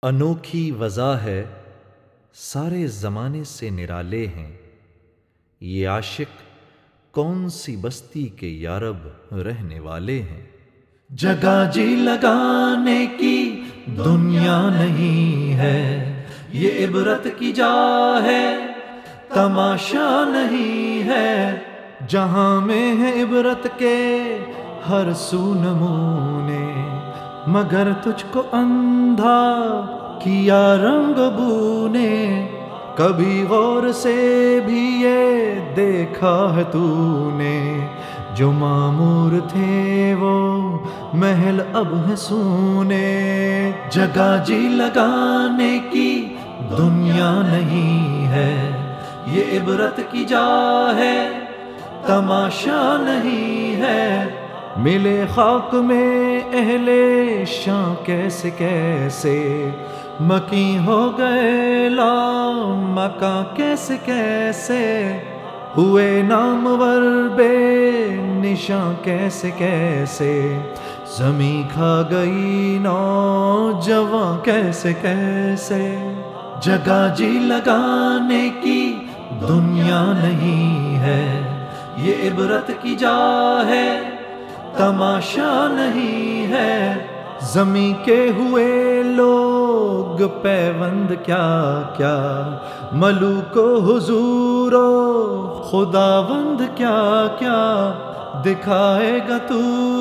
انوکھی وضع ہے، سارے زمانے سے نرالے ہیں۔ یہ عاشق کون سی بستی کے یارب رہنے والے ہیں۔ جگہ جی لگانے کی دنیا نہیں ہے، یہ عبرت کی جا ہے، تماشا نہیں ہے۔ جہاں میں ہے عبرت کے ہر سو نمونے، مگر تجھ کو اندھا کیا رنگ بو نے۔ کبھی غور سے بھی یہ دیکھا ہے تو نے، جو معمور تھے وہ محل اب ہے سونے۔ جگہ جی لگانے کی دنیا نہیں ہے، یہ عبرت کی جا ہے، تماشا نہیں ہے۔ ملے خاک میں اہل شاں کیسے کیسے، مکیں ہو گئے لا مکاں کیسے کیسے، ہوئے نامور بے نشاں کیسے کیسے، زمیں کھا گئی نوجواں کیسے کیسے۔ جگہ جی لگانے کی دنیا نہیں ہے، یہ عبرت کی جا ہے، تماشا نہیں ہے۔ زمیں کے ہوئے لوگ پیوند کیا کیا، ملوک و حضور و خداوند کیا کیا، دکھائے گا تو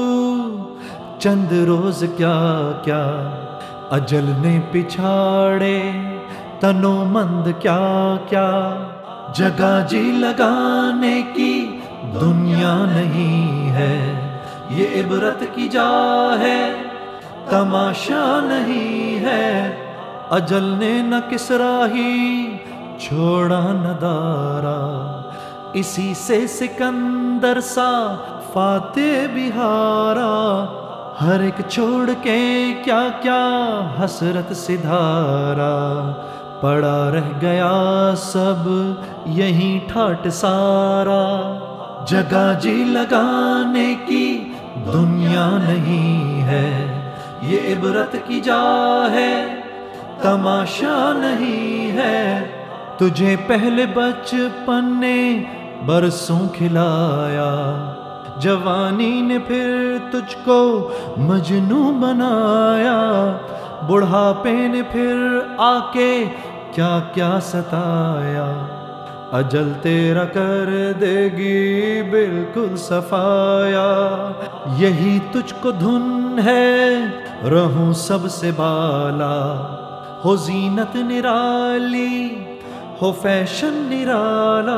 چند روز کیا کیا۔ اجل نے پچھاڑے تنو مند کیا کیا، جگہ جی لگانے کی دنیا نہیں ہے، یہ عبرت کی جا ہے، تماشا نہیں ہے۔ اجل نے نہ کسرا ہی چھوڑا نہ دارا، اسی سے سکندر سا فاتح بہارا۔ ہر ایک چھوڑ کے کیا کیا حسرت سدھارا، پڑا رہ گیا سب یہیں ٹھاٹ سارا۔ جگہ جی لگانے کی دنیا نہیں ہے، یہ عبرت کی جا ہے، تماشا نہیں ہے۔ تجھے پہلے بچپن نے برسوں کھلایا، جوانی نے پھر تجھ کو مجنوں بنایا، بڑھاپے نے پھر آ کے کیا کیا ستایا۔ اجل تیرا کر دے گی بالکل صفایا، یہی تجھ کو دھن ہے رہوں سب سے بالا۔ ہو زینت نرالی ہو فیشن نرالا،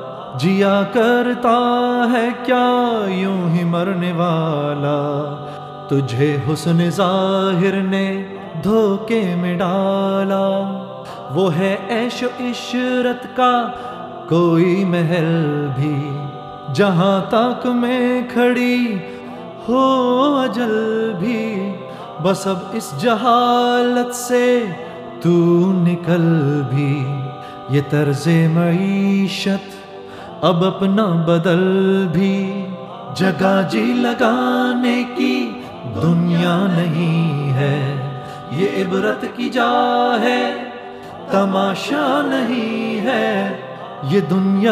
جیا کرتا ہے کیا یوں ہی مرنے والا۔ تجھے حسن ظاہر نے دھوکے میں ڈالا، وہ ہے عیش و عشرت کا کوئی محل بھی، جہاں تک میں کھڑی ہو اجل بھی۔ بس اب اس جہالت سے تو نکل بھی، یہ طرز معیشت اب اپنا بدل بھی۔ جگہ جی لگانے کی دنیا نہیں ہے، یہ عبرت کی جا ہے، تماشا نہیں ہے۔ یہ دنیا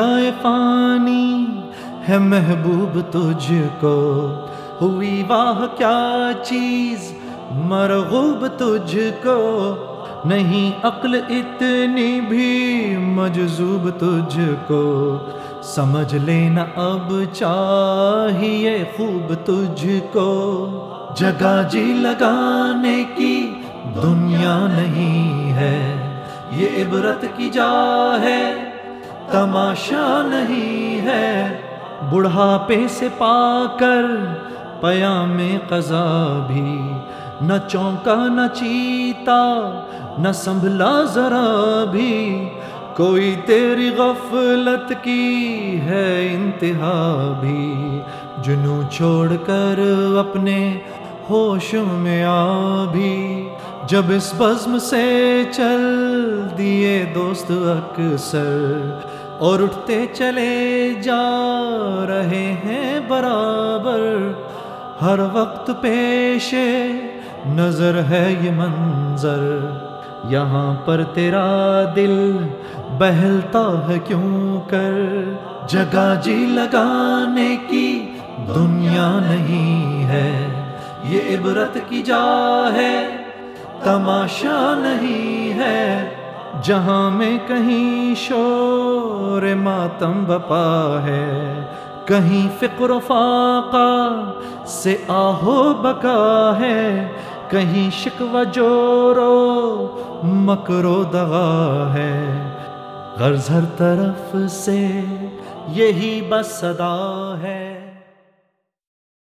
فانی ہے محبوب تجھ کو، ہوئی واہ کیا چیز مرغوب تجھ کو، نہیں عقل اتنی بھی مجذوب تجھ کو، سمجھ لینا اب چاہیے خوب تجھ کو۔ جگہ جی لگانے کی دنیا نہیں ہے، یہ عبرت کی جا ہے، تماشا نہیں ہے۔ بڑھاپے سے پا کر پیام قضا بھی، نہ چونکا نہ چیتا نہ سنبھلا ذرا بھی، کوئی تیری غفلت کی ہے انتہا بھی، جنوں چھوڑ کر اپنے ہوشوں میں آ بھی۔ جب اس بزم سے چل دیے دوست اکثر، اور اٹھتے چلے جا رہے ہیں برابر، ہر وقت پیش نظر ہے یہ منظر، یہاں پر تیرا دل بہلتا ہے کیوں کر، جگہ جی لگانے کی دنیا نہیں ہے، یہ عبرت کی جا ہے تماشا نہیں ہے، جہاں میں کہیں شور ماتم بپا ہے، کہیں فقر و فاقہ سے آہو بکا ہے، کہیں شکوہ جورو مکر و دغا ہے، غرض ہر طرف سے یہی بس صدا ہے۔